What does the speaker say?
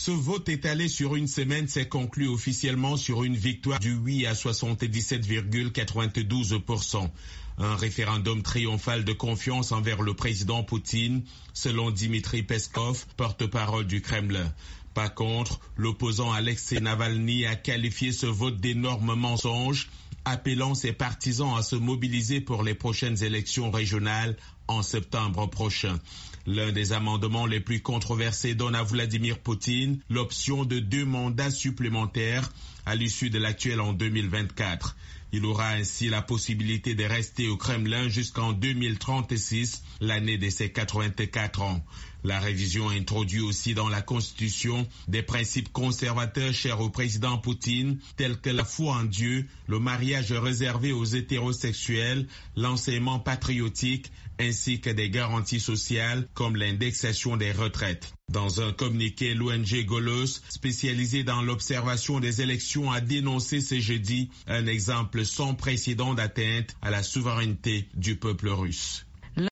Ce vote étalé sur une semaine s'est conclu officiellement sur une victoire du oui à 77,92%. Un référendum triomphal de confiance envers le président Poutine, selon Dmitri Peskov, porte-parole du Kremlin. Par contre, l'opposant Alexei Navalny a qualifié ce vote d'énorme mensonge, appelant ses partisans à se mobiliser pour les prochaines élections régionales en septembre prochain. L'un des amendements les plus controversés donne à Vladimir Poutine l'option de 2 mandats supplémentaires à l'issue de l'actuel en 2024. Il aura ainsi la possibilité de rester au Kremlin jusqu'en 2036, l'année de ses 84 ans. La révision introduit aussi dans la Constitution des principes conservateurs chers au président Poutine, tels que la foi en Dieu, le mariage réservé aux hétérosexuels, l'enseignement patriotique, ainsi que des garanties sociales comme l'indexation des retraites. Dans un communiqué, l'ONG Golos, spécialisée dans l'observation des élections, a dénoncé ce jeudi un exemple sans précédent d'atteinte à la souveraineté du peuple russe.